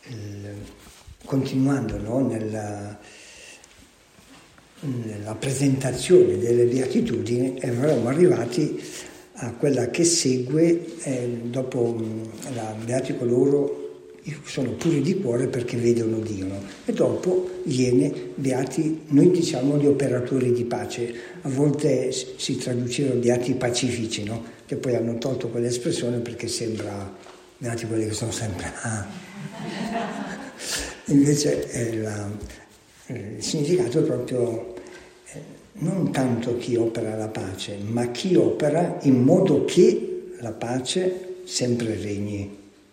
continuando, no, nella presentazione delle beatitudini, eravamo arrivati a quella che segue dopo la beati coloro sono puri di cuore perché vedono Dio, no? E dopo viene beati, noi diciamo gli operatori di pace, a volte si traduceva beati pacifici, no? Che poi hanno tolto quell'espressione perché sembra beati quelli che sono sempre invece il significato è proprio non tanto chi opera la pace, ma chi opera in modo che la pace sempre regni.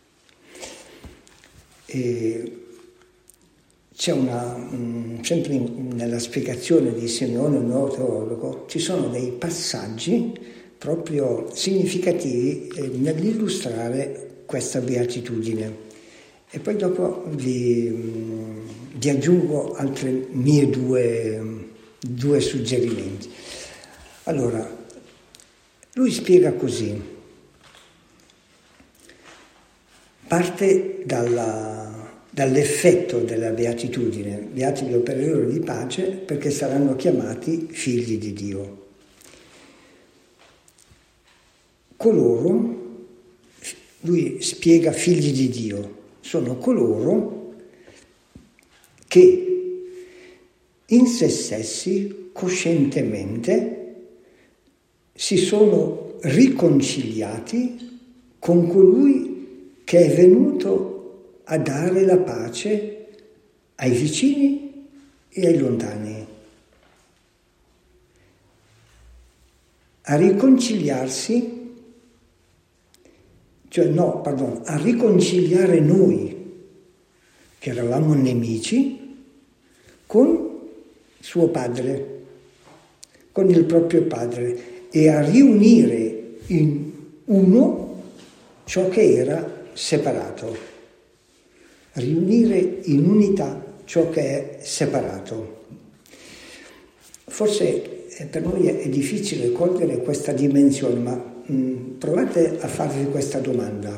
E c'è sempre nella spiegazione di Simeone, il nuovo teologo, ci sono dei passaggi proprio significativi nell'illustrare questa beatitudine. E poi dopo vi aggiungo altri miei due suggerimenti. Allora, lui spiega così. Parte dall'effetto della beatitudine, beati gli operatori di pace perché saranno chiamati figli di Dio. Coloro, lui spiega figli di Dio, sono coloro che in se stessi coscientemente si sono riconciliati con colui che è venuto a dare la pace ai vicini e ai lontani. A riconciliarsi, a riconciliare noi, che eravamo nemici, con suo padre, con il proprio padre, e a riunire in uno ciò che era separato, riunire in unità ciò che è separato. Forse per noi è difficile cogliere questa dimensione, ma provate a farvi questa domanda.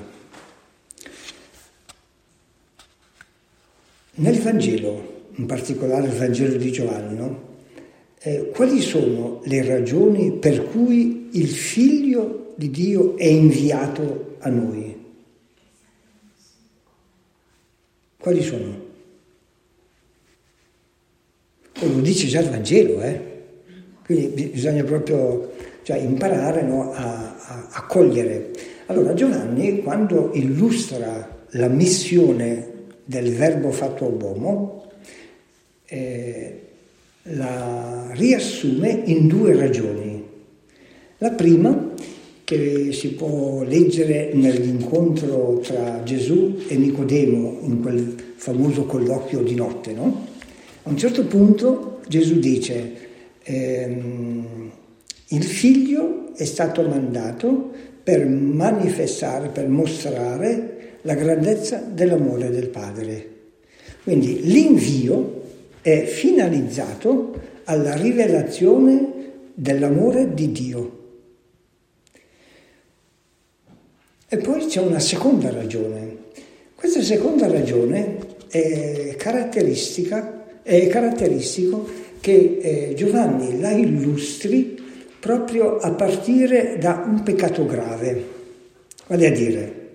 Nel Vangelo, in particolare il Vangelo di Giovanni, no? Quali sono le ragioni per cui il Figlio di Dio è inviato a noi? Quali sono? Lo dice già il Vangelo, quindi bisogna proprio imparare, no, a cogliere. Allora Giovanni, quando illustra la missione del Verbo fatto uomo, la riassume in due ragioni. La prima, che si può leggere nell'incontro tra Gesù e Nicodemo, in quel famoso colloquio di notte, no? A un certo punto Gesù dice: il figlio è stato mandato per manifestare, per mostrare la grandezza dell'amore del Padre. Quindi l'invio è finalizzato alla rivelazione dell'amore di Dio. E poi c'è una seconda ragione. Questa seconda ragione è caratteristico che Giovanni la illustri proprio a partire da un peccato grave. Vale a dire,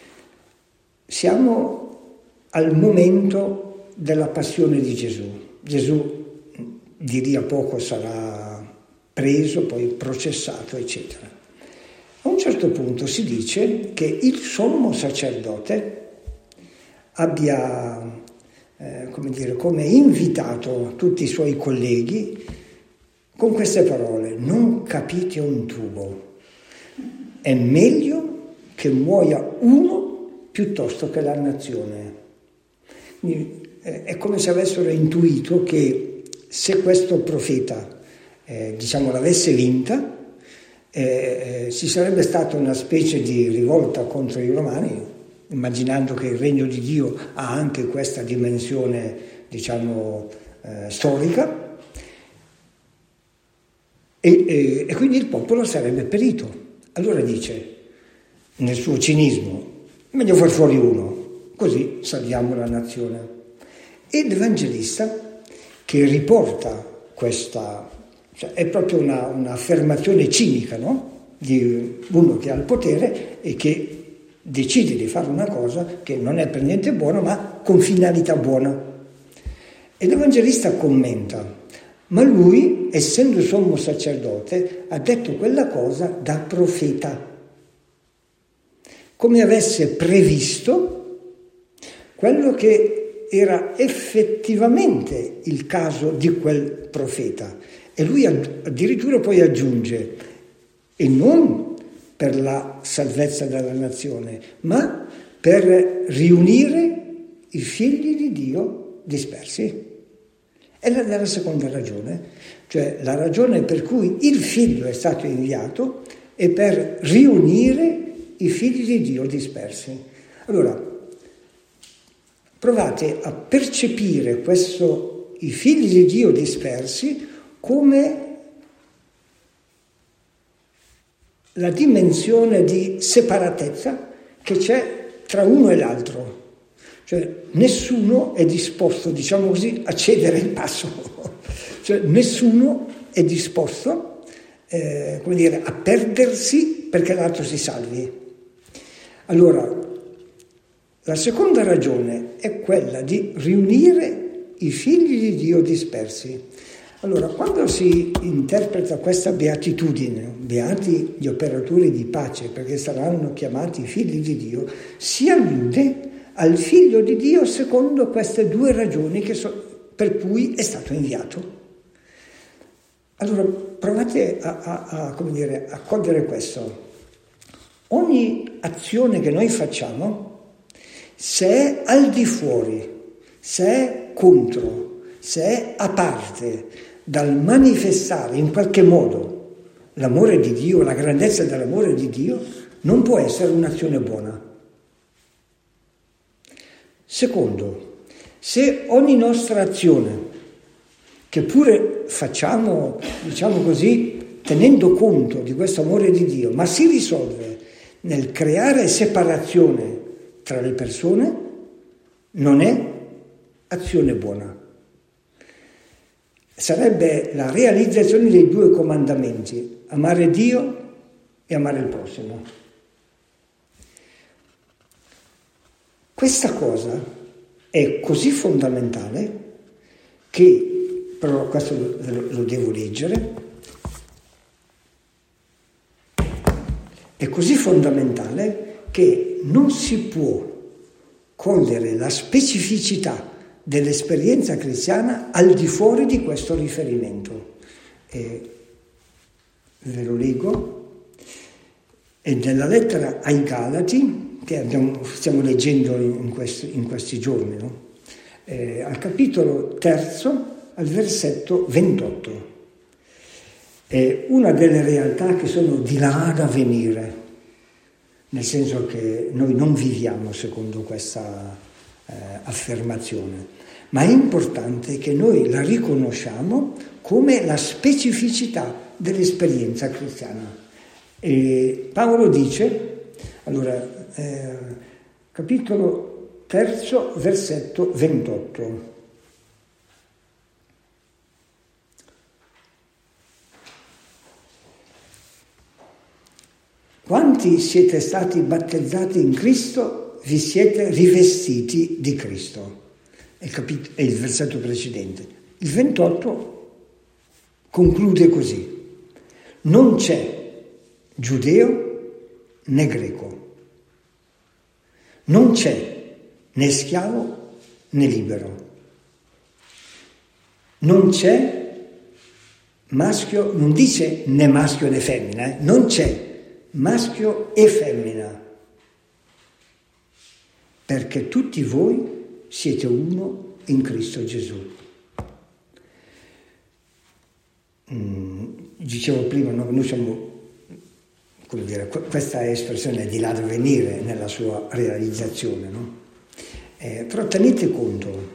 siamo al momento della passione di Gesù. Gesù di lì a poco sarà preso, poi processato, eccetera. A un certo punto si dice che il sommo sacerdote abbia, come invitato tutti i suoi colleghi con queste parole: non capite un tubo, è meglio che muoia uno piuttosto che la nazione. Quindi, è come se avessero intuito che se questo profeta, l'avesse vinta, ci sarebbe stata una specie di rivolta contro i romani, immaginando che il regno di Dio ha anche questa dimensione, storica, e quindi il popolo sarebbe perito. Allora dice, nel suo cinismo, meglio far fuori uno, così salviamo la nazione. E l'Evangelista che riporta questa, cioè è proprio un'affermazione cinica, no? Di uno che ha il potere e che decide di fare una cosa che non è per niente buona, ma con finalità buona. E l'Evangelista commenta: ma lui, essendo sommo sacerdote, ha detto quella cosa da profeta, come avesse previsto quello che era effettivamente il caso di quel profeta. E lui addirittura poi aggiunge: e non per la salvezza della nazione, ma per riunire i figli di Dio dispersi. È la seconda ragione, cioè la ragione per cui il figlio è stato inviato è per riunire i figli di Dio dispersi. Allora, provate a percepire i figli di Dio dispersi come la dimensione di separatezza che c'è tra uno e l'altro. Cioè nessuno è disposto, diciamo così, a cedere il passo. Cioè nessuno è disposto, a perdersi perché l'altro si salvi. Allora, la seconda ragione è quella di riunire i figli di Dio dispersi. Allora, quando si interpreta questa beatitudine, beati gli operatori di pace, perché saranno chiamati figli di Dio, si allude al figlio di Dio secondo queste due ragioni per cui è stato inviato. Allora, provate a cogliere questo. Ogni azione che noi facciamo, se è al di fuori, se è contro, se è a parte dal manifestare in qualche modo l'amore di Dio, la grandezza dell'amore di Dio, non può essere un'azione buona. Secondo, se ogni nostra azione, che pure facciamo, diciamo così, tenendo conto di questo amore di Dio, ma si risolve nel creare separazione tra le persone, non è azione buona. Sarebbe la realizzazione dei due comandamenti: amare Dio e amare il prossimo. Questa cosa è così fondamentale che, però questo lo devo leggere, è così fondamentale che non si può cogliere la specificità dell'esperienza cristiana al di fuori di questo riferimento. Ve lo leggo, è nella lettera ai Galati, che stiamo leggendo in questi giorni, no? Al capitolo 3, al versetto 28. È una delle realtà che sono di là da venire, nel senso che noi non viviamo secondo questa affermazione, ma è importante che noi la riconosciamo come la specificità dell'esperienza cristiana. E Paolo dice, allora, capitolo 3, versetto 28. Quanti siete stati battezzati in Cristo, vi siete rivestiti di Cristo. È il versetto precedente. Il 28 conclude così: non c'è giudeo né greco, non c'è né schiavo né libero, non c'è maschio, non dice né maschio né femmina, non c'è maschio e femmina, perché tutti voi siete uno in Cristo Gesù. Dicevo prima, noi siamo, come dire, questa espressione è di là da venire nella sua realizzazione, no? Però tenete conto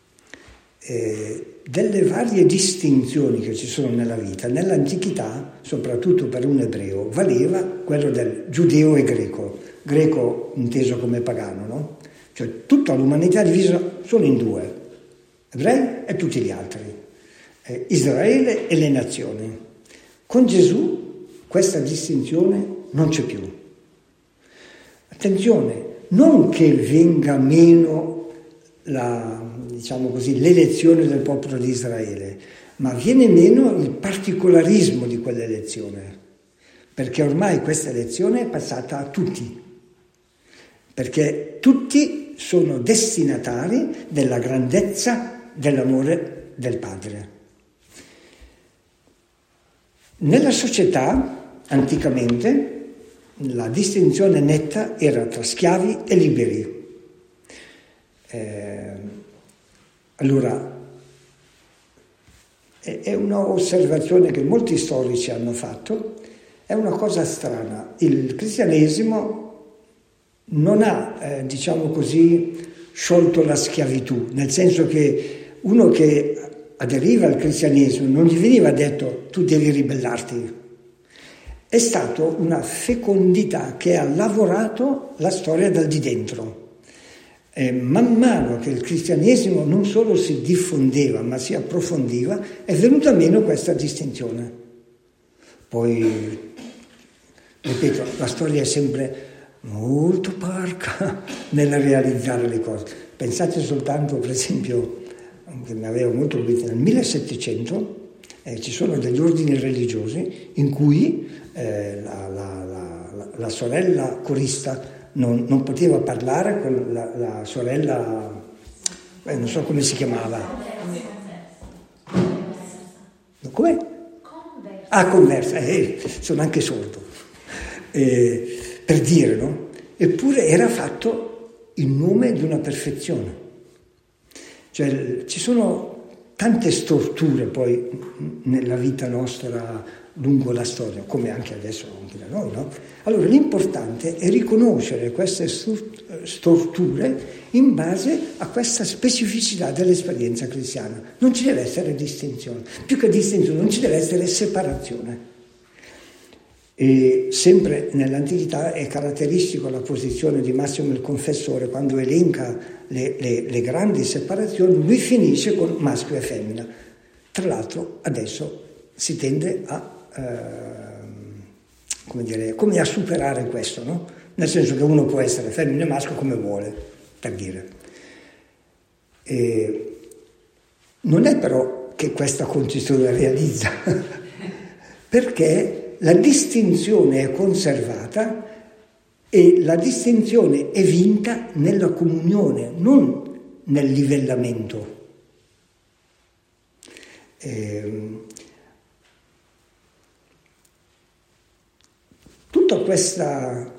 delle varie distinzioni che ci sono nella vita. Nell'antichità, soprattutto per un ebreo, valeva quello del giudeo e greco inteso come pagano, no? Cioè tutta l'umanità è divisa solo in due, ebrei e tutti gli altri, Israele e le nazioni. Con Gesù questa distinzione non c'è più. Attenzione, non che venga meno l'elezione del popolo di Israele, ma viene meno il particolarismo di quell'elezione, perché ormai questa elezione è passata a tutti, perché tutti sono destinatari della grandezza dell'amore del Padre. Nella società, anticamente, la distinzione netta era tra schiavi e liberi. Allora, è una osservazione che molti storici hanno fatto, è una cosa strana. Il cristianesimo non ha, sciolto la schiavitù, nel senso che uno che aderiva al cristianesimo non gli veniva detto tu devi ribellarti. È stata una fecondità che ha lavorato la storia dal di dentro. Man mano che il cristianesimo non solo si diffondeva ma si approfondiva, è venuta meno questa distinzione. Poi, ripeto, la storia è sempre molto parca nel realizzare le cose. Pensate soltanto, per esempio, che mi aveva molto colpito, nel 1700 ci sono degli ordini religiosi in cui la sorella corista non poteva parlare con la sorella, non so come si chiamava. Come? Conversa, sono anche sordo. Per dire, no? Eppure era fatto in nome di una perfezione. Cioè ci sono tante storture poi nella vita nostra lungo la storia, come anche adesso anche da noi, no? Allora l'importante è riconoscere queste storture in base a questa specificità dell'esperienza cristiana. Non ci deve essere distinzione, più che distinzione non ci deve essere separazione. E sempre nell'antichità è caratteristico la posizione di Massimo il Confessore, quando elenca le grandi separazioni, lui finisce con maschio e femmina. Tra l'altro adesso si tende a come a superare questo, no? Nel senso che uno può essere femmina e maschio come vuole, per dire. Non è però che questa concessione realizza, perché la distinzione è conservata e la distinzione è vinta nella comunione, non nel livellamento. Tutta questa,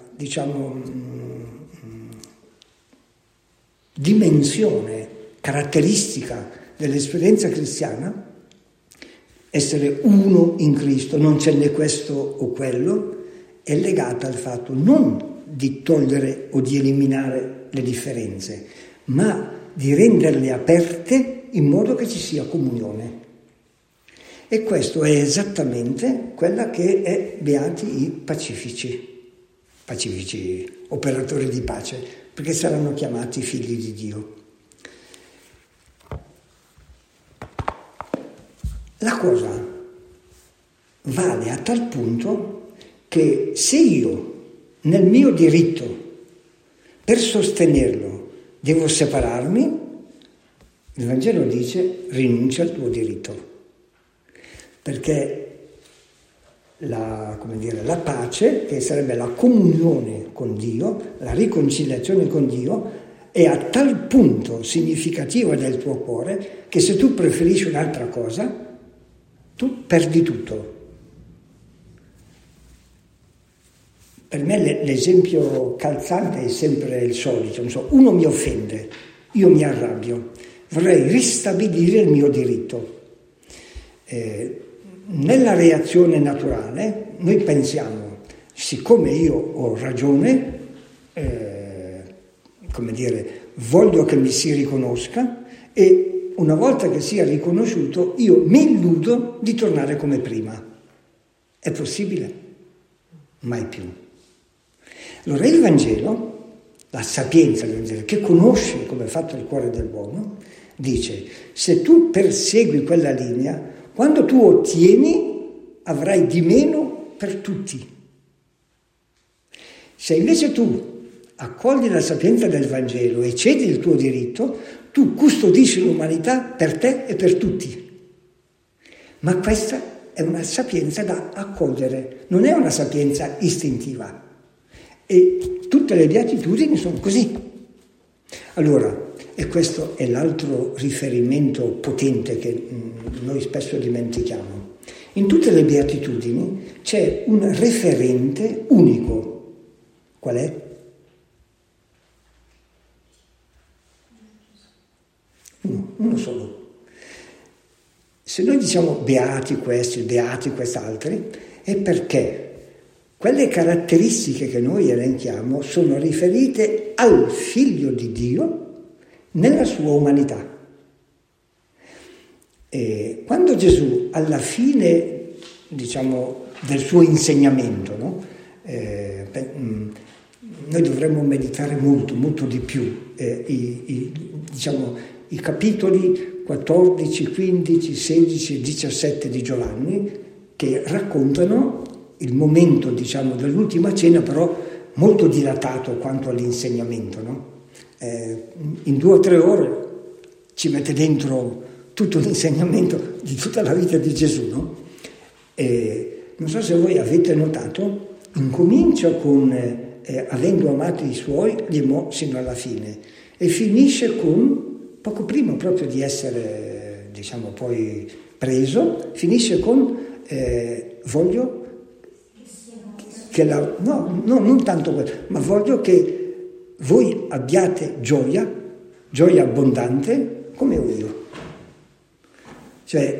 dimensione caratteristica dell'esperienza cristiana, essere uno in Cristo, non c'è né questo o quello, è legata al fatto non di togliere o di eliminare le differenze, ma di renderle aperte in modo che ci sia comunione. E questo è esattamente quella che è beati i pacifici operatori di pace, perché saranno chiamati figli di Dio. La cosa vale a tal punto che se io nel mio diritto per sostenerlo devo separarmi, il Vangelo dice rinuncia al tuo diritto. Perché la pace, che sarebbe la comunione con Dio, la riconciliazione con Dio, è a tal punto significativa del tuo cuore che se tu preferisci un'altra cosa, tu perdi tutto. Per me l'esempio calzante è sempre il solito, uno mi offende, io mi arrabbio, vorrei ristabilire il mio diritto. Nella reazione naturale noi pensiamo, siccome io ho ragione, voglio che mi si riconosca e una volta che sia riconosciuto io mi illudo di tornare come prima. È possibile? Mai più. Allora il Vangelo la sapienza del Vangelo, che conosce come è fatto il cuore dell'uomo, dice: se tu persegui quella linea, quando tu ottieni avrai di meno per tutti. Se invece tu accogli la sapienza del Vangelo e cedi il tuo diritto, tu custodisci l'umanità per te e per tutti. Ma questa è una sapienza da accogliere, non è una sapienza istintiva. E tutte le beatitudini sono così. Allora, e questo è l'altro riferimento potente che noi spesso dimentichiamo. In tutte le beatitudini c'è un referente unico. Qual è? Uno solo. Se noi diciamo beati questi, beati quest'altri, è perché quelle caratteristiche che noi elenchiamo sono riferite al Figlio di Dio nella sua umanità. E quando Gesù, alla fine, diciamo, del suo insegnamento, no? Noi dovremmo meditare molto, molto di più i capitoli 14, 15, 16 e 17 di Giovanni, che raccontano il momento, diciamo, dell'ultima cena, però molto dilatato quanto all'insegnamento, no? In 2 o 3 ore ci mette dentro tutto l'insegnamento di tutta la vita di Gesù, no? Non so se voi avete notato, incomincia con avendo amato i suoi, li amò sino alla fine, e finisce con, poco prima proprio di essere, diciamo, poi preso, finisce con voglio che non tanto quello, ma voglio che voi abbiate gioia abbondante come ho io. Cioè,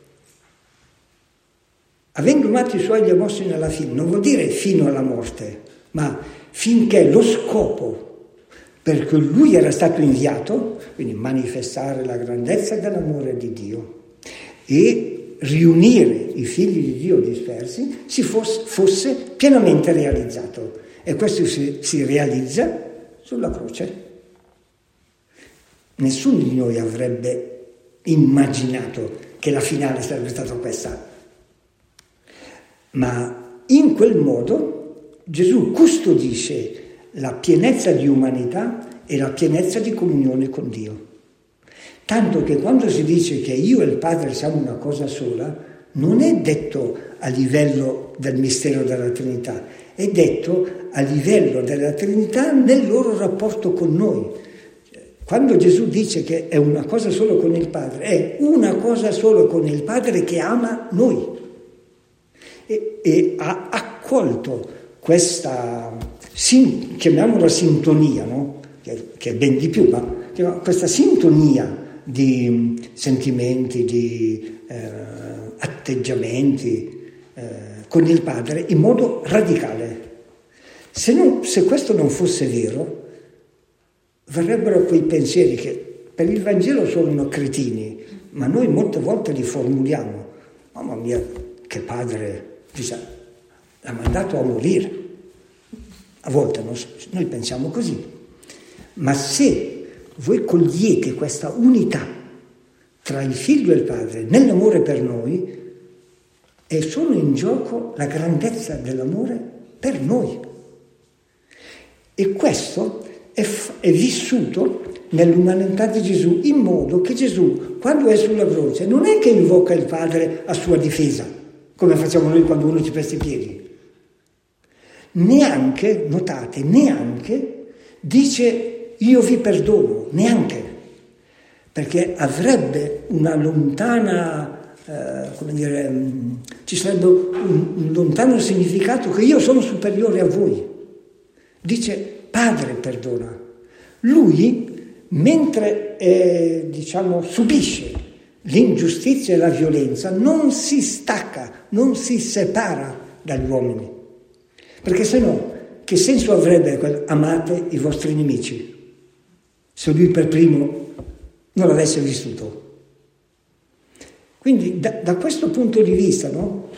avendo amato i suoi li amò sino alla fine, non vuol dire fino alla morte, ma finché lo scopo per cui lui era stato inviato, quindi manifestare la grandezza dell'amore di Dio e riunire i figli di Dio dispersi, fosse pienamente realizzato. E questo si realizza sulla croce. Nessuno di noi avrebbe immaginato che la finale sarebbe stata questa. Ma in quel modo Gesù custodisce la pienezza di umanità e la pienezza di comunione con Dio. Tanto che quando si dice che io e il Padre siamo una cosa sola, non è detto a livello del mistero della Trinità, è detto a livello della Trinità nel loro rapporto con noi. Quando Gesù dice che è una cosa solo con il Padre, è una cosa solo con il Padre che ama noi. E ha accolto questa, chiamiamola sintonia, no? Che è ben di più, ma questa sintonia di sentimenti, di atteggiamenti con il Padre in modo radicale. Se questo non fosse vero, verrebbero quei pensieri che per il Vangelo sono cretini, ma noi molte volte li formuliamo. Mamma mia, che padre, dice, l'ha mandato a morire. A volte noi pensiamo così. Ma se voi cogliete questa unità tra il Figlio e il Padre nell'amore per noi, e sono in gioco la grandezza dell'amore per noi. E questo è vissuto nell'umanità di Gesù, in modo che Gesù, quando è sulla croce, non è che invoca il Padre a sua difesa, come facciamo noi quando uno ci pesta i piedi. Neanche, notate, dice io vi perdono, neanche, perché avrebbe una lontana, ci sarebbe un lontano significato che io sono superiore a voi. Dice Padre perdona. Lui, mentre subisce l'ingiustizia e la violenza, non si stacca, non si separa dagli uomini. Perché se no, che senso avrebbe amate i vostri nemici, se lui per primo non l'avesse vissuto? Quindi da questo punto di vista, no?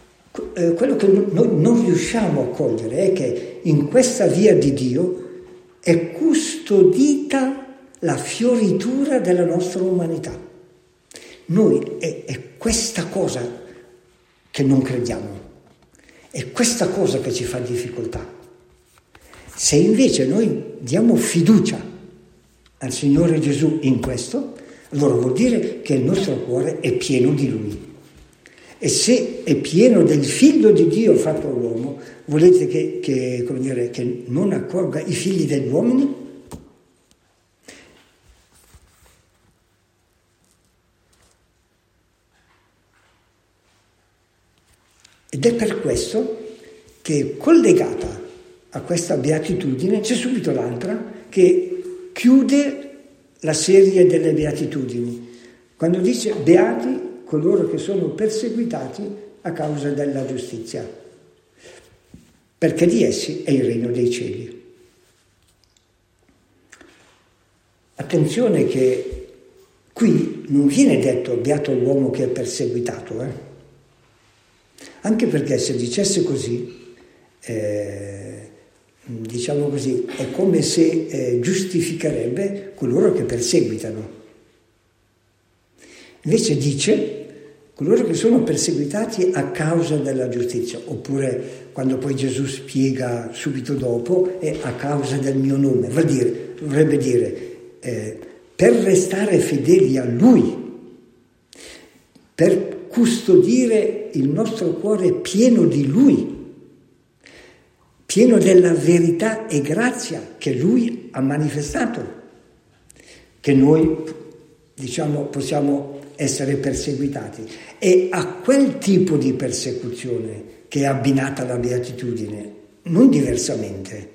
Quello che noi non riusciamo a cogliere è che in questa via di Dio è custodita la fioritura della nostra umanità. Noi è questa cosa che non crediamo, è questa cosa che ci fa difficoltà. Se invece noi diamo fiducia al Signore Gesù in questo, allora vuol dire che il nostro cuore è pieno di Lui. E se è pieno del Figlio di Dio fatto uomo, volete che non accolga i figli degli uomini? Ed è per questo che collegata a questa beatitudine c'è subito l'altra che chiude la serie delle beatitudini. Quando dice beati coloro che sono perseguitati a causa della giustizia, perché di essi è il regno dei cieli. Attenzione che qui non viene detto beato l'uomo che è perseguitato, anche perché se dicesse così, diciamo così, è come se giustificherebbe coloro che perseguitano. Invece dice coloro che sono perseguitati a causa della giustizia, oppure quando poi Gesù spiega subito dopo è a causa del mio nome, dovrebbe dire per restare fedeli a Lui, per custodire il nostro cuore pieno di Lui, pieno della verità e grazia che Lui ha manifestato, che noi, possiamo essere perseguitati. È a quel tipo di persecuzione che è abbinata la beatitudine, non diversamente.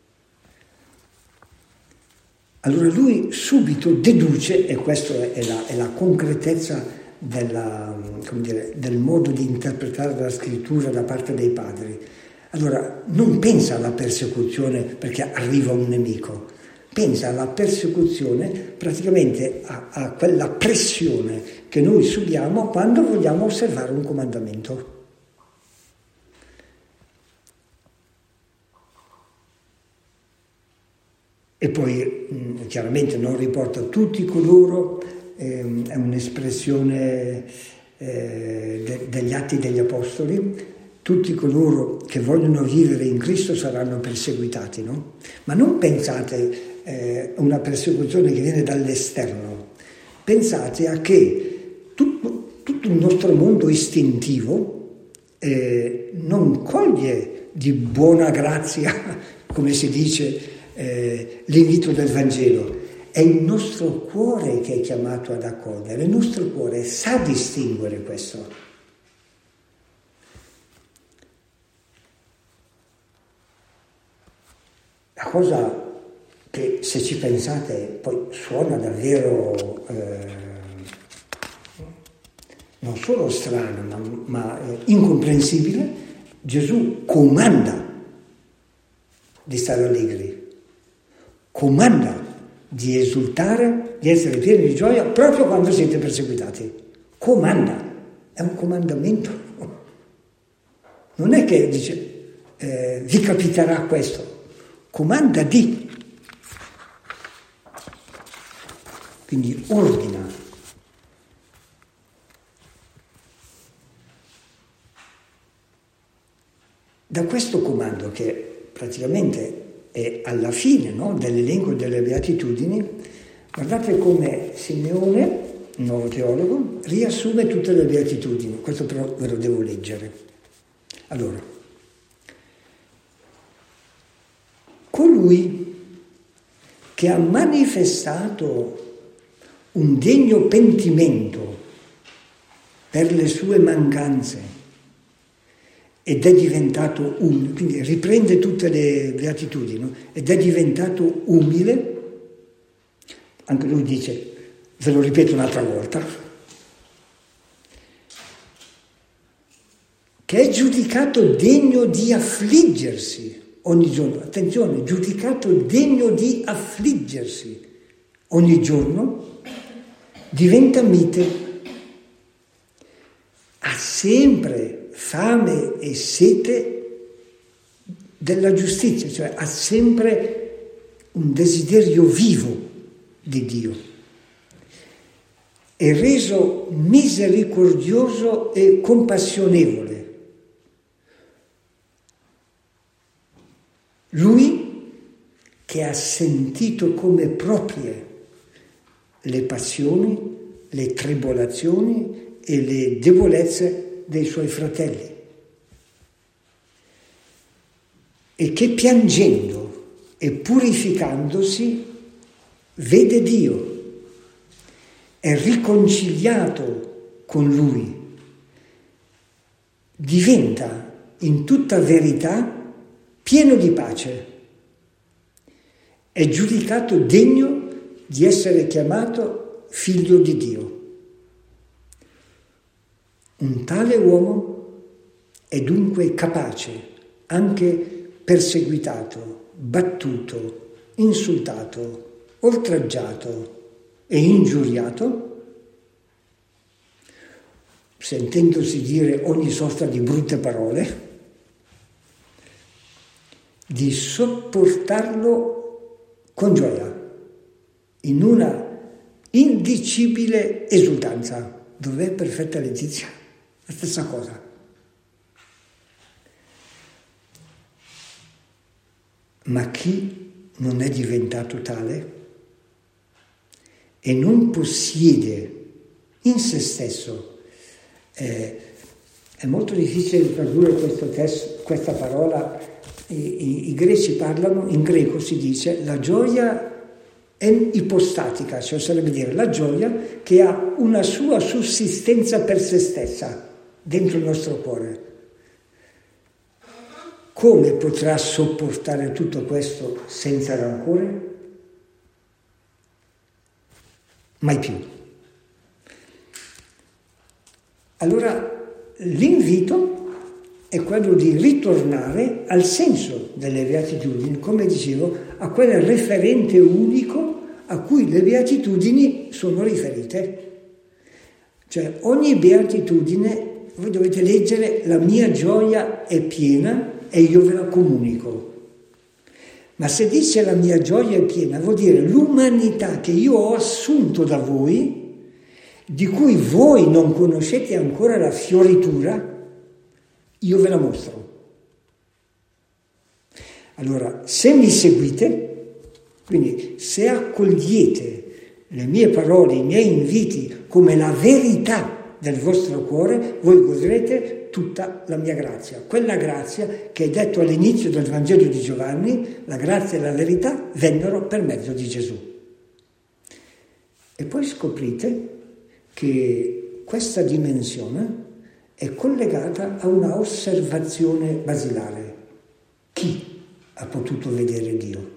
Allora lui subito deduce, e questa è la concretezza del modo di interpretare la scrittura da parte dei padri. Allora non pensa alla persecuzione perché arriva un nemico, pensa alla persecuzione praticamente a quella pressione che noi subiamo quando vogliamo osservare un comandamento. E poi chiaramente non riporta tutti coloro, è un'espressione degli Atti degli Apostoli, tutti coloro che vogliono vivere in Cristo saranno perseguitati, no? Ma non pensate a una persecuzione che viene dall'esterno, pensate a che tutto il nostro mondo istintivo non coglie di buona grazia, come si dice, l'invito del Vangelo. È il nostro cuore che è chiamato ad accogliere, il nostro cuore sa distinguere questo. La cosa che, se ci pensate, poi suona davvero non solo strana, ma incomprensibile, Gesù comanda di stare allegri, comanda di esultare, di essere pieni di gioia proprio quando siete perseguitati. Comanda, è un comandamento. Non è che dice vi capiterà questo, comanda di. Quindi ordina. Da questo comando, che praticamente è alla fine, no, dell'elenco delle beatitudini, guardate come Simeone, il nuovo teologo, riassume tutte le beatitudini. Questo però ve lo devo leggere. Allora, colui che ha manifestato un degno pentimento per le sue mancanze ed è diventato umile, quindi riprende tutte le beatitudini, no? Ed è diventato umile, anche lui dice, ve lo ripeto un'altra volta, che è giudicato degno di affliggersi ogni giorno. Attenzione, giudicato degno di affliggersi ogni giorno, diventa mite, ha sempre fame e sete della giustizia, cioè ha sempre un desiderio vivo di Dio. È reso misericordioso e compassionevole. Lui che ha sentito come proprie le passioni, le tribolazioni e le debolezze dei suoi fratelli, e che piangendo e purificandosi vede Dio, è riconciliato con Lui, diventa in tutta verità pieno di pace, è giudicato degno di essere chiamato figlio di Dio. Un tale uomo è dunque capace, anche perseguitato, battuto, insultato, oltraggiato e ingiuriato, sentendosi dire ogni sorta di brutte parole, di sopportarlo con gioia, in una indicibile esultanza. Dov'è perfetta Letizia? La stessa cosa. Ma chi non è diventato tale e non possiede in se stesso, è molto difficile tradurre questo testo, questa parola, i greci parlano, in greco si dice la gioia è ipostatica, cioè sarebbe dire la gioia che ha una sua sussistenza per se stessa dentro il nostro cuore. Come potrà sopportare tutto questo senza rancore? Mai più. Allora l'invito è quello di ritornare al senso delle beatitudini, come dicevo, a quel referente unico a cui le beatitudini sono riferite. Cioè ogni beatitudine, voi dovete leggere la mia gioia è piena e io ve la comunico. Ma se dice la mia gioia è piena, vuol dire l'umanità che io ho assunto da voi, di cui voi non conoscete ancora la fioritura, io ve la mostro. Allora, se mi seguite, quindi se accogliete le mie parole, i miei inviti come la verità del vostro cuore, voi godrete tutta la mia grazia. Quella grazia che è detto all'inizio del Vangelo di Giovanni, la grazia e la verità vennero per mezzo di Gesù. E poi scoprite che questa dimensione è collegata a una osservazione basilare. Chi ha potuto vedere Dio?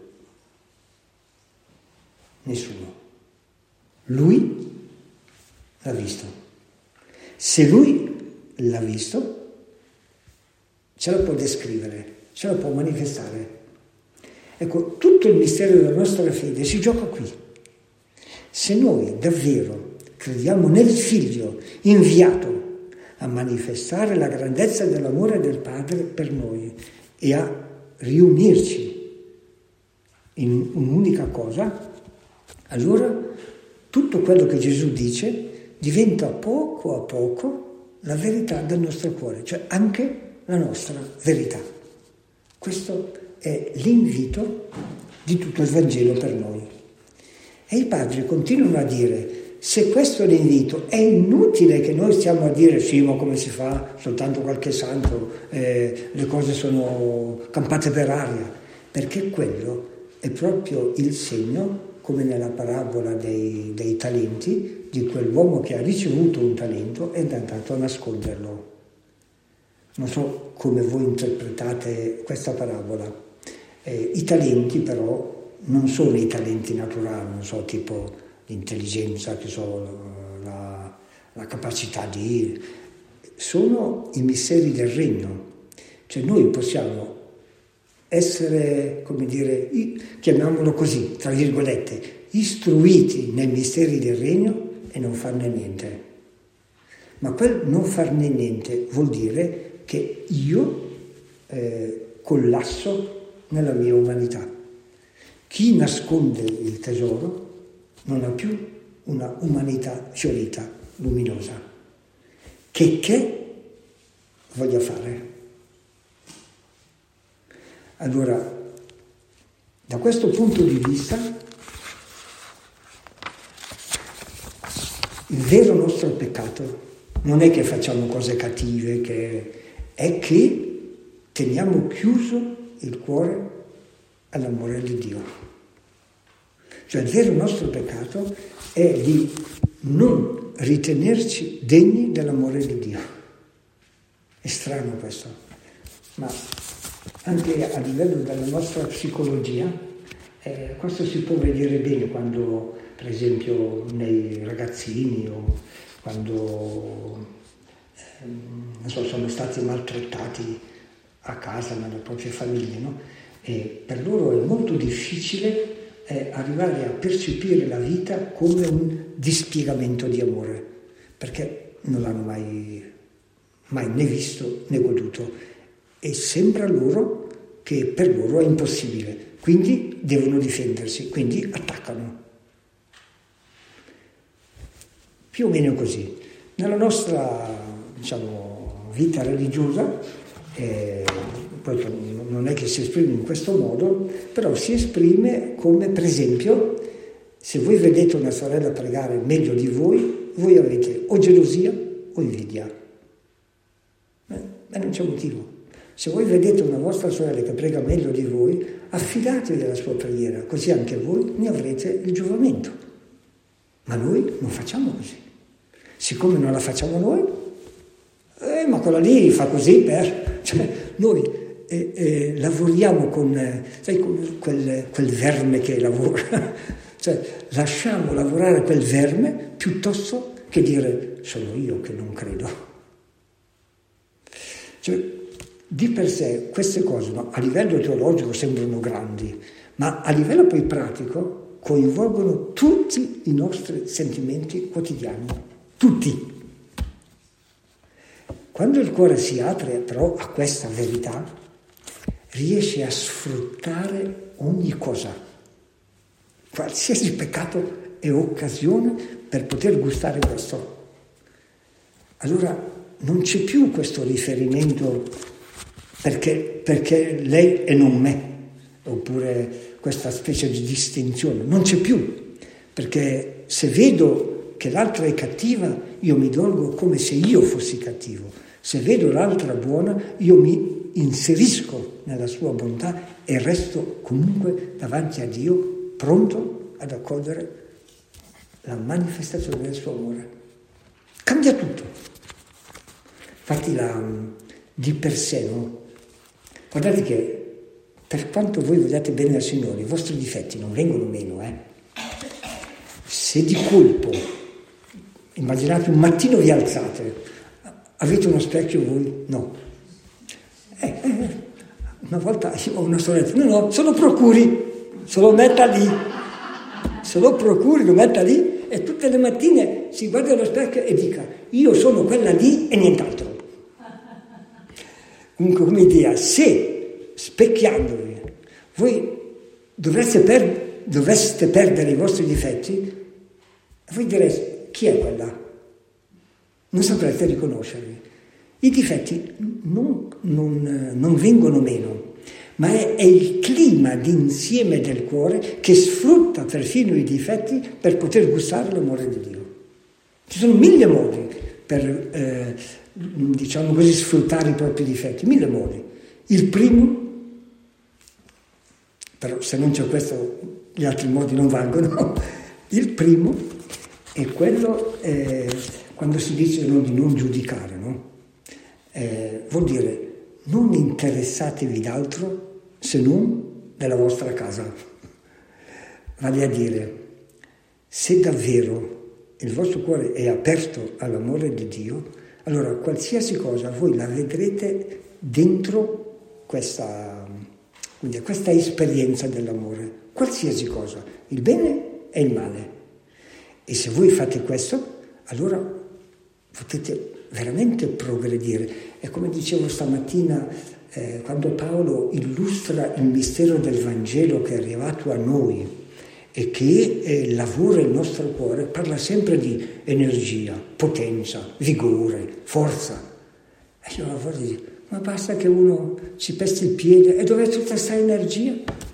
Nessuno. Lui l'ha visto. Se lui l'ha visto, ce la può descrivere, ce la può manifestare. Ecco, tutto il mistero della nostra fede si gioca qui. Se noi davvero crediamo nel Figlio inviato a manifestare la grandezza dell'amore del Padre per noi e a riunirci in un'unica cosa, allora tutto quello che Gesù dice diventa poco a poco la verità del nostro cuore, cioè anche la nostra verità. Questo è l'invito di tutto il Vangelo per noi. E i padri continuano a dire: se questo è l'invito, è inutile che noi stiamo a dire sì, ma come si fa? Soltanto qualche santo, le cose sono campate per aria, perché quello è proprio il segno, come nella parabola dei talenti, di quell'uomo che ha ricevuto un talento ed è andato a nasconderlo. Non so come voi interpretate questa parabola. I talenti però non sono i talenti naturali, non so, tipo l'intelligenza, che so, la capacità di... sono i misteri del regno. Cioè noi possiamo essere, come dire, chiamiamolo così, tra virgolette, istruiti nei misteri del regno e non farne niente. Ma quel non farne niente vuol dire che io collasso nella mia umanità. Chi nasconde il tesoro non ha più una umanità fiorita, luminosa. Che voglia fare. Allora, da questo punto di vista, il vero nostro peccato non è che facciamo cose cattive, è che teniamo chiuso il cuore all'amore di Dio. Cioè il vero nostro peccato è di non ritenerci degni dell'amore di Dio. È strano questo, ma anche a livello della nostra psicologia questo si può vedere bene quando, per esempio, nei ragazzini o quando sono stati maltrattati a casa, nelle proprie famiglie, no? E per loro è molto difficile arrivare a percepire la vita come un dispiegamento di amore, perché non l'hanno mai né visto né goduto, e sembra loro che per loro è impossibile, quindi devono difendersi, quindi attaccano. Più o meno così. Nella nostra, vita religiosa, poi non è che si esprime in questo modo, però si esprime come, per esempio, se voi vedete una sorella pregare meglio di voi avete o gelosia o invidia. Ma non c'è motivo. Se voi vedete una vostra sorella che prega meglio di voi, affidatevi alla sua preghiera, così anche voi ne avrete il giovamento. Ma noi non facciamo così. Siccome non la facciamo noi, ma quella lì fa così noi lavoriamo con quel verme che lavora, lasciamo lavorare quel verme piuttosto che dire sono io che non credo. Di per sé queste cose, no, a livello teologico sembrano grandi, ma a livello poi pratico coinvolgono tutti i nostri sentimenti quotidiani, tutti. Quando il cuore si apre però a questa verità, riesce a sfruttare ogni cosa. Qualsiasi peccato è occasione per poter gustare questo. Allora non c'è più questo riferimento perché lei e non me, oppure questa specie di distinzione. Non c'è più, perché se vedo che l'altra è cattiva, io mi dolgo come se io fossi cattivo. Se vedo l'altra buona, io mi inserisco nella sua bontà e resto comunque davanti a Dio, pronto ad accogliere la manifestazione del suo amore. Cambia tutto. Infatti di per sé, no? Guardate che per quanto voi vogliate bene al Signore, i vostri difetti non vengono meno, Se di colpo, immaginate un mattino vi alzate, avete uno specchio voi? No. Una volta io ho una sorella, no, se lo procuri, se lo metta lì. Se lo procuri, lo metta lì e tutte le mattine si guarda allo specchio e dica io sono quella lì e nient'altro. Comunque come idea, se specchiandovi voi doveste perdere i vostri difetti, voi direste chi è quella? Non saprete riconoscervi. I difetti non vengono meno, ma è il clima d'insieme del cuore che sfrutta perfino i difetti per poter gustare l'amore di Dio. Ci sono mille modi per, sfruttare i propri difetti, mille modi. Il primo, però se non c'è questo gli altri modi non valgono, il primo è quello quando si dice di non giudicare, no? Vuol dire non interessatevi d'altro se non della vostra casa. Vale a dire, se davvero il vostro cuore è aperto all'amore di Dio, allora qualsiasi cosa voi la vedrete dentro questa esperienza dell'amore, qualsiasi cosa, il bene e il male. E se voi fate questo, allora potete veramente progredire. E come dicevo stamattina quando Paolo illustra il mistero del Vangelo che è arrivato a noi e che lavora il nostro cuore, parla sempre di energia, potenza, vigore, forza. E io lavoro e dico, ma basta che uno si pesti il piede e dov'è tutta questa energia?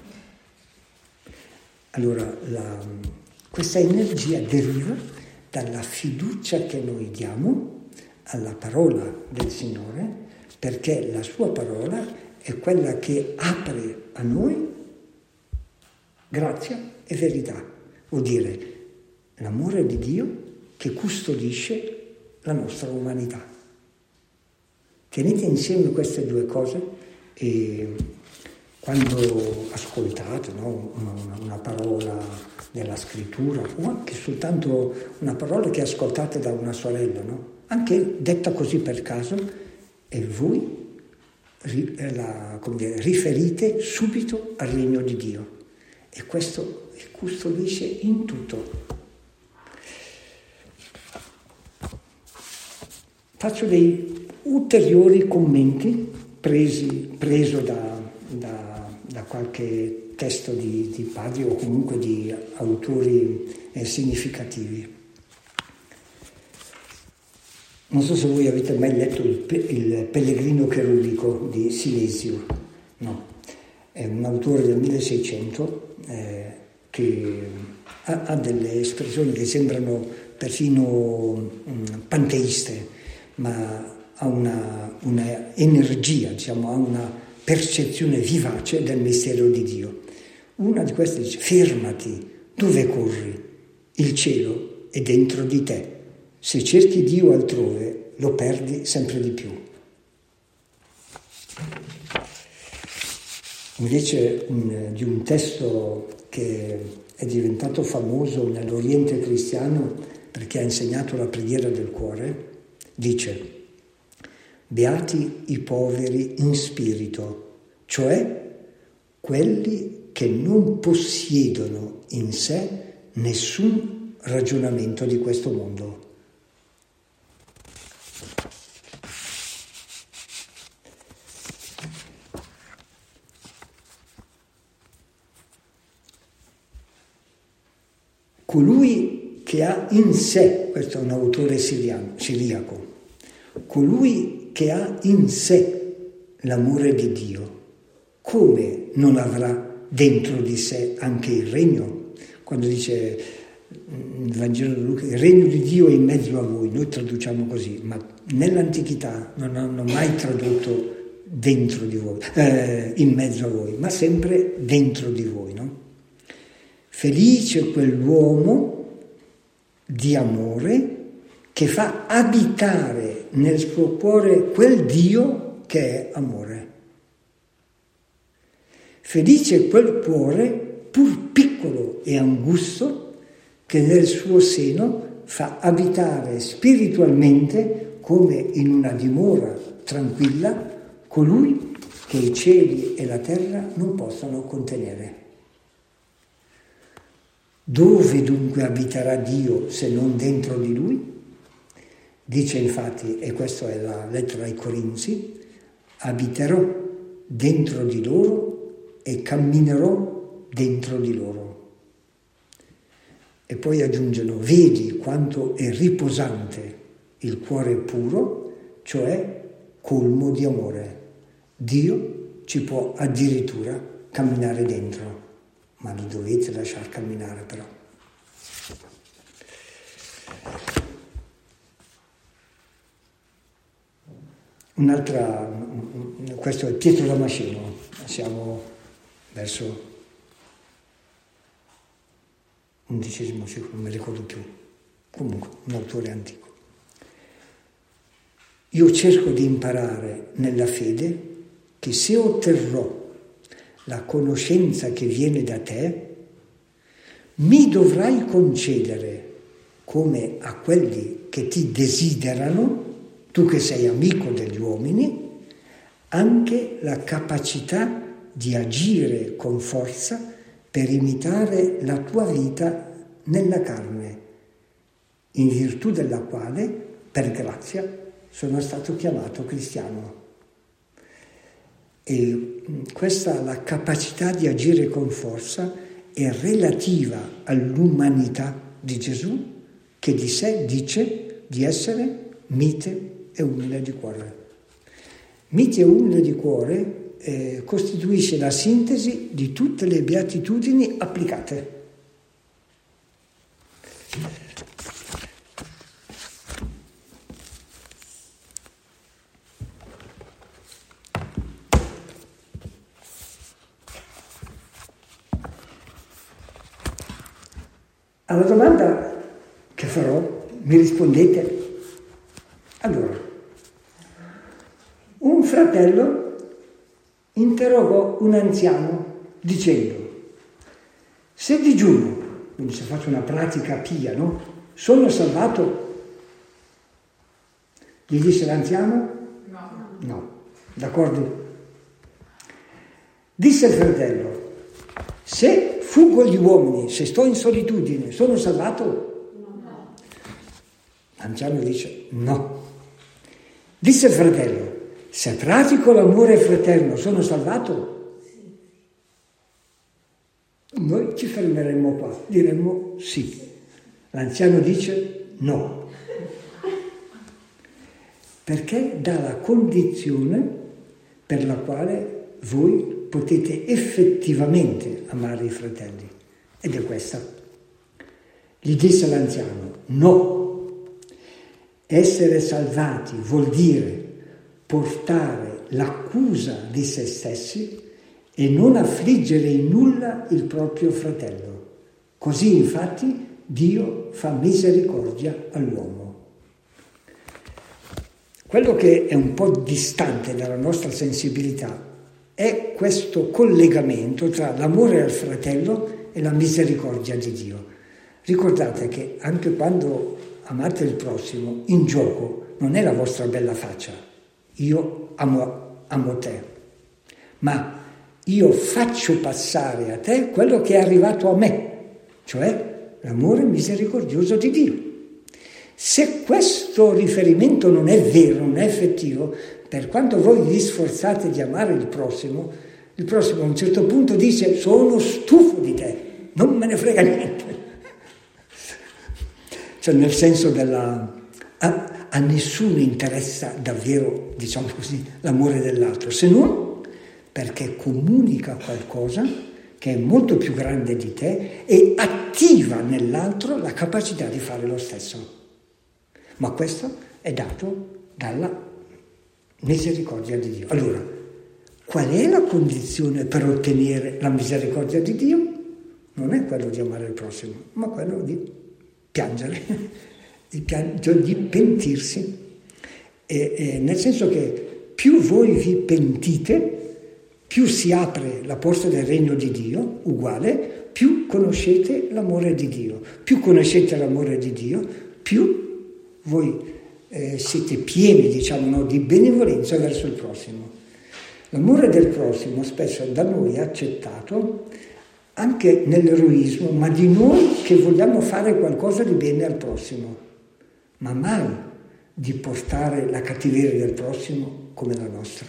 Allora, questa energia deriva dalla fiducia che noi diamo alla parola del Signore, perché la sua parola è quella che apre a noi grazia e verità, vuol dire l'amore di Dio che custodisce la nostra umanità. Tenete insieme queste due cose e quando ascoltate, no, una parola della scrittura o anche soltanto una parola che ascoltate da una sorella, no? Anche detta così per caso, e voi riferite subito al regno di Dio e questo custodisce in tutto. Faccio dei ulteriori commenti preso da qualche testo di padri o comunque di autori significativi. Non so se voi avete mai letto il Pellegrino Cherubico di Silesio, no? È un autore del 1600 che ha delle espressioni che sembrano perfino panteiste, ma ha una energia, diciamo, ha una percezione vivace del mistero di Dio. Una di queste dice: fermati, dove corri? Il cielo è dentro di te. Se cerchi Dio altrove, lo perdi sempre di più. Invece di un testo che è diventato famoso nell'Oriente cristiano perché ha insegnato la preghiera del cuore, dice: beati i poveri in spirito, cioè quelli che non possiedono in sé nessun ragionamento di questo mondo. Colui che ha in sé, questo è un autore siriaco, colui che ha in sé l'amore di Dio, come non avrà dentro di sé anche il regno? Quando dice il Vangelo di Luca, il regno di Dio è in mezzo a voi, noi traduciamo così, ma nell'antichità non hanno mai tradotto dentro di voi, in mezzo a voi, ma sempre dentro di voi, no? Felice quell'uomo di amore che fa abitare nel suo cuore quel Dio che è amore. Felice quel cuore, pur piccolo e angusto, che nel suo seno fa abitare spiritualmente, come in una dimora tranquilla, colui che i cieli e la terra non possono contenere. Dove dunque abiterà Dio se non dentro di Lui? Dice infatti, e questa è la lettera ai Corinzi, abiterò dentro di loro e camminerò dentro di loro. E poi aggiungono, vedi quanto è riposante il cuore puro, cioè colmo di amore. Dio ci può addirittura camminare dentro. Ma lo dovete lasciar camminare però. Questo è Pietro Damasceno, siamo verso XI secolo, non mi ricordo più, comunque un autore antico. Io cerco di imparare nella fede che se otterrò la conoscenza che viene da te, mi dovrai concedere, come a quelli che ti desiderano, tu che sei amico degli uomini, anche la capacità di agire con forza per imitare la tua vita nella carne, in virtù della quale, per grazia, sono stato chiamato cristiano. E questa, la capacità di agire con forza, è relativa all'umanità di Gesù, che di sé dice di essere mite e umile di cuore. Mite e umile di cuore costituisce la sintesi di tutte le beatitudini applicate. Alla domanda che farò mi rispondete. Allora, un fratello interrogò un anziano dicendo: se digiuno, quindi se faccio una pratica pia, no? Sono salvato? Gli disse l'anziano? No. D'accordo? Disse il fratello: se fuggo gli uomini, se sto in solitudine, sono salvato? No. L'anziano dice: no. Disse il fratello: se pratico l'amore fraterno, sono salvato? Sì. Noi ci fermeremmo qua, diremmo sì. L'anziano dice no. Perché dà la condizione per la quale voi potete effettivamente amare i fratelli. Ed è questa. Gli disse l'anziano: no. Essere salvati vuol dire portare l'accusa di se stessi e non affliggere in nulla il proprio fratello. Così infatti Dio fa misericordia all'uomo. Quello che è un po' distante dalla nostra sensibilità è questo collegamento tra l'amore al fratello e la misericordia di Dio. Ricordate che anche quando amate il prossimo, in gioco non è la vostra bella faccia. Io amo te, ma io faccio passare a te quello che è arrivato a me, cioè l'amore misericordioso di Dio. Se questo riferimento non è vero, non è effettivo, per quanto voi vi sforzate di amare il prossimo a un certo punto dice: sono stufo di te, non me ne frega niente. Cioè nel senso a nessuno interessa davvero, diciamo così, l'amore dell'altro, se non perché comunica qualcosa che è molto più grande di te e attiva nell'altro la capacità di fare lo stesso. Ma questo è dato dalla misericordia di Dio. Allora, qual è la condizione per ottenere la misericordia di Dio? Non è quello di amare il prossimo, ma quello di piangere, di pentirsi. Nel senso che più voi vi pentite, più si apre la porta del regno di Dio, uguale, più conoscete l'amore di Dio. Più conoscete l'amore di Dio, più voi siete pieni, di benevolenza verso il prossimo. L'amore del prossimo spesso da noi è accettato anche nell'eroismo, ma di noi che vogliamo fare qualcosa di bene al prossimo, ma mai di portare la cattiveria del prossimo come la nostra.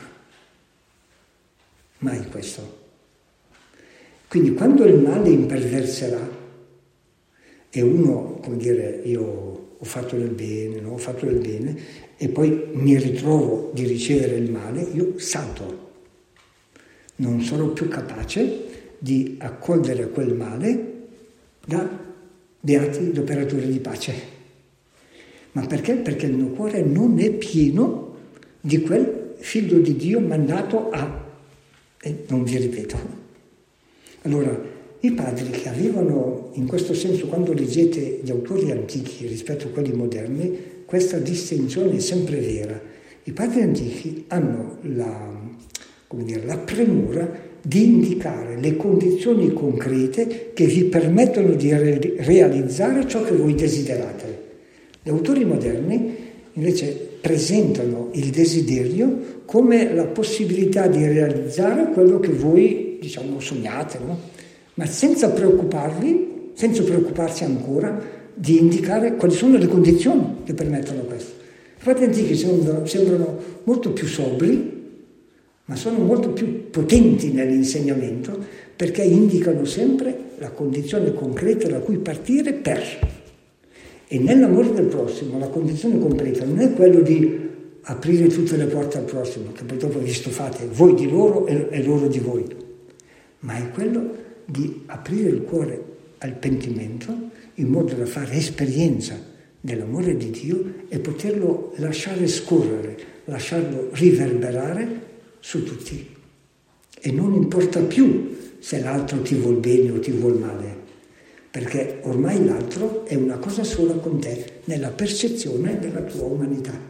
Mai questo. Quindi quando il male imperverserà e uno, io ho fatto del bene, e poi mi ritrovo di ricevere il male, io salto. Non sono più capace di accogliere quel male da beati d'operatori di pace. Ma perché? Perché il mio cuore non è pieno di quel figlio di Dio mandato a... E non vi ripeto. Allora, i padri che avevano, in questo senso, quando leggete gli autori antichi rispetto a quelli moderni, questa distinzione è sempre vera. I padri antichi hanno la premura di indicare le condizioni concrete che vi permettono di realizzare ciò che voi desiderate. Gli autori moderni, invece, presentano il desiderio come la possibilità di realizzare quello che voi, sognate, no? Ma senza preoccuparsi ancora di indicare quali sono le condizioni che permettono questo. I padri antichi sembrano molto più sobri, ma sono molto più potenti nell'insegnamento perché indicano sempre la condizione concreta da cui partire per. E nell'amore del prossimo la condizione concreta non è quello di aprire tutte le porte al prossimo, che poi dopo vi stufate voi di loro e loro di voi, ma è quello di aprire il cuore al pentimento in modo da fare esperienza dell'amore di Dio e poterlo lasciare scorrere, lasciarlo riverberare su tutti. E non importa più se l'altro ti vuol bene o ti vuol male, perché ormai l'altro è una cosa sola con te, nella percezione della tua umanità.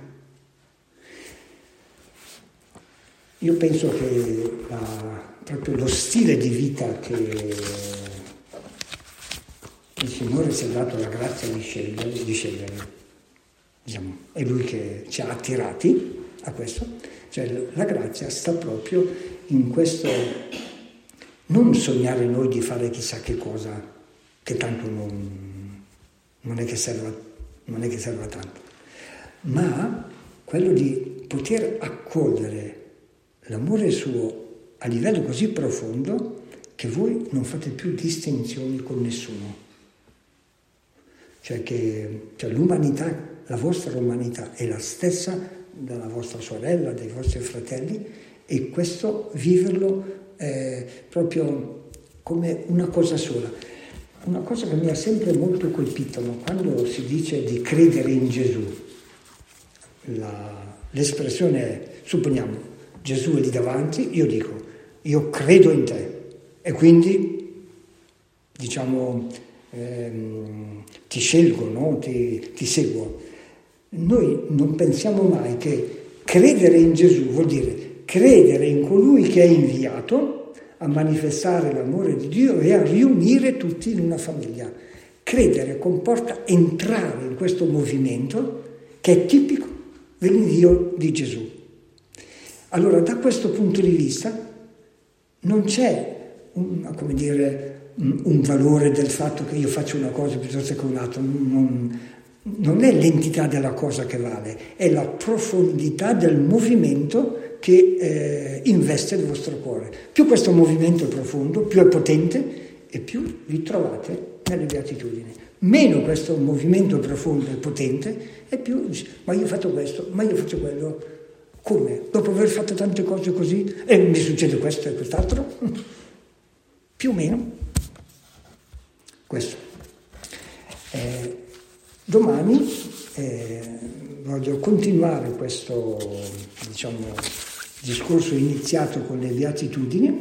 Io penso che proprio lo stile di vita che il Signore ci ha dato la grazia di scegliere, diciamo, è Lui che ci ha attirati a questo, cioè la grazia sta proprio in questo non sognare noi di fare chissà che cosa, che tanto non è che serva tanto, ma quello di poter accogliere l'amore suo a livello così profondo che voi non fate più distinzioni con nessuno. Cioè l'umanità, la vostra umanità è la stessa della vostra sorella, dei vostri fratelli, e questo viverlo proprio come una cosa sola. Una cosa che mi ha sempre molto colpito, no? Quando si dice di credere in Gesù, l'espressione è, supponiamo, Gesù è lì davanti, io dico, io credo in te e quindi, diciamo, ti scelgo, no? ti seguo. Noi non pensiamo mai che credere in Gesù vuol dire credere in colui che è inviato a manifestare l'amore di Dio e a riunire tutti in una famiglia. Credere comporta entrare in questo movimento che è tipico dell'invio di Gesù. Allora, da questo punto di vista non c'è un valore del fatto che io faccio una cosa piuttosto che un'altra, non è l'entità della cosa che vale, è la profondità del movimento che investe il vostro cuore. Più questo movimento è profondo, più è potente e più vi trovate nelle beatitudini. Meno questo movimento profondo e potente e più, ma io ho fatto questo, ma io faccio quello. Come? Dopo aver fatto tante cose così e mi succede questo e quest'altro? Più o meno questo. Domani voglio continuare questo, diciamo, discorso iniziato con le beatitudini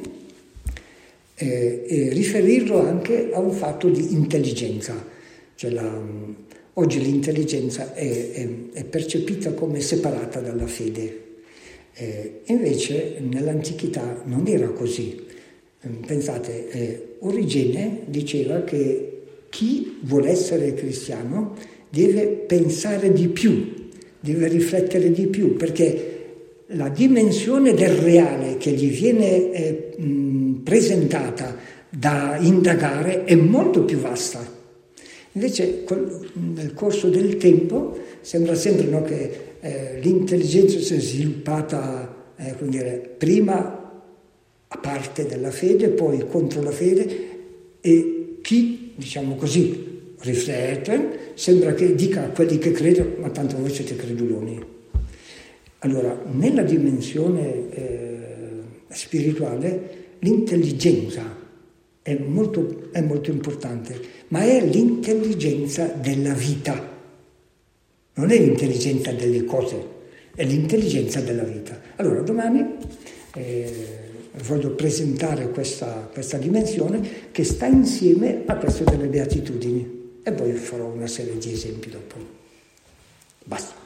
e riferirlo anche a un fatto di intelligenza. Cioè oggi l'intelligenza è percepita come separata dalla fede. Invece nell'antichità non era così. Pensate, Origene diceva che chi vuole essere cristiano deve pensare di più, deve riflettere di più, perché la dimensione del reale che gli viene presentata da indagare è molto più vasta. Invece nel corso del tempo sembra sempre, no, che l'intelligenza si è sviluppata prima a parte della fede, poi contro la fede, e chi, diciamo così, riflette sembra che dica a quelli che credono, ma tanto voi siete creduloni. Allora, nella dimensione spirituale l'intelligenza è molto importante, ma è l'intelligenza della vita. Non è l'intelligenza delle cose, è l'intelligenza della vita. Allora, domani voglio presentare questa dimensione che sta insieme a questa delle beatitudini e poi farò una serie di esempi dopo. Basta.